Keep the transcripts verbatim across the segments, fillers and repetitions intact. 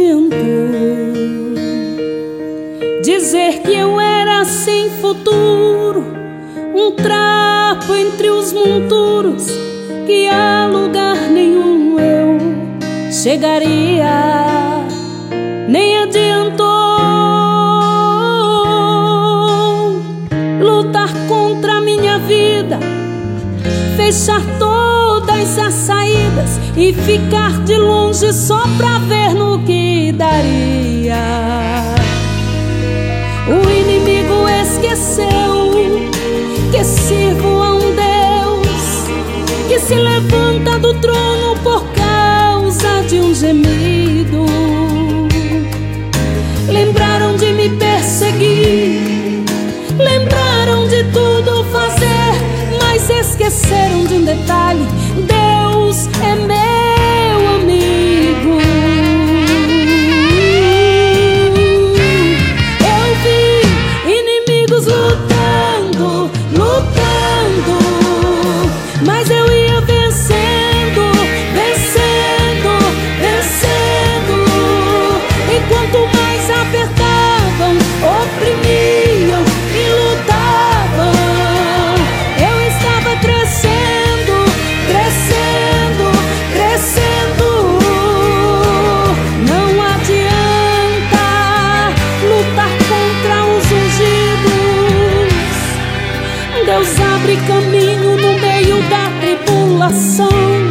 adiantou dizer que eu era sem futuro, um trapo entre os monturos, que a lugar nenhum eu chegaria. Nem adiantou lutar contra a minha vida, fechar todas as saídas e ficar de longe só pra ver no que daria. O inimigo esqueceu que sirvo a um Deus que se levanta do trono por causa de um gemido. Lembraram de me perseguir, lembraram de tudo fazer, mas esqueceram de um detalhe: Deus é meu amigo. Eu vi inimigos lutando, lutando, mas eu ia vencendo, vencendo, vencendo. E quanto mais apertavam, oprimiam e lutavam, eu estava crescendo, crescendo, crescendo. Não adianta lutar contra os ungidos. Deus abre caminho no meio da tribulação.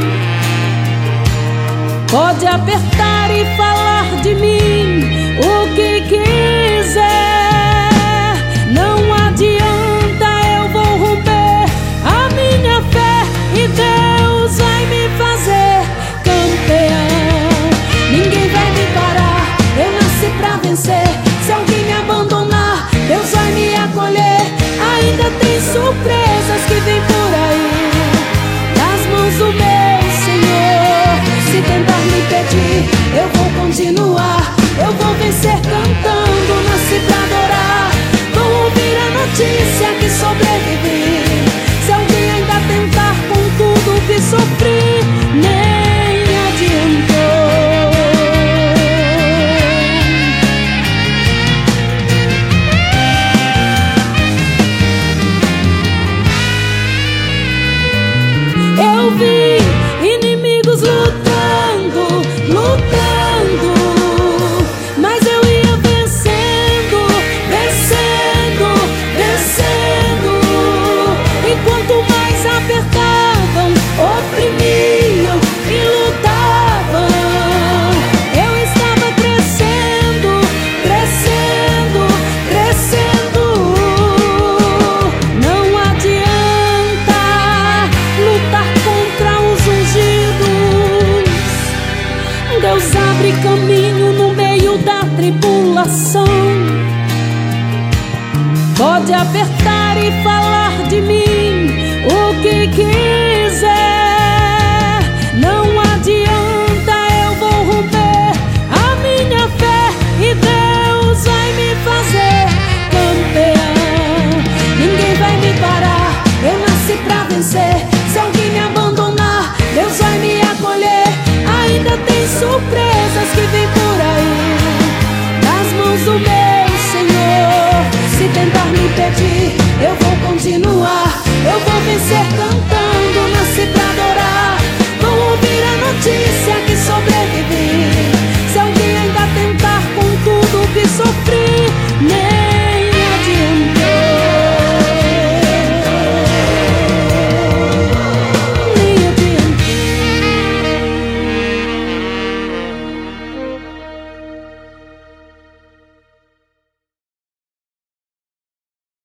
Pode apertar e falar de mim o que quiser, não adianta, eu vou romper a minha fé e Deus vai me fazer campeão. Ninguém vai me parar, eu nasci pra vencer. Se alguém me abandonar, Deus vai me acolher. Ainda tem surpresas que vem por aí, nas mãos do meu Senhor. Se tentar me impedir, eu vou continuar, eu vou vencer cantando. Nasci pra adorar, vou ouvir a notícia que sobrevivi. Se alguém ainda tentar com tudo que sofri, nem adiantou. Eu vi inimigos lutando, lutando, mas eu ia vencendo, vencendo, vencendo. E quanto mais apertavam, oprimiam e lutavam, eu estava crescendo, crescendo, crescendo. Não adianta lutar contra os ungidos. Deus abre caminho no meio da tribulação. Pode apertar e falar de mim o que quiser,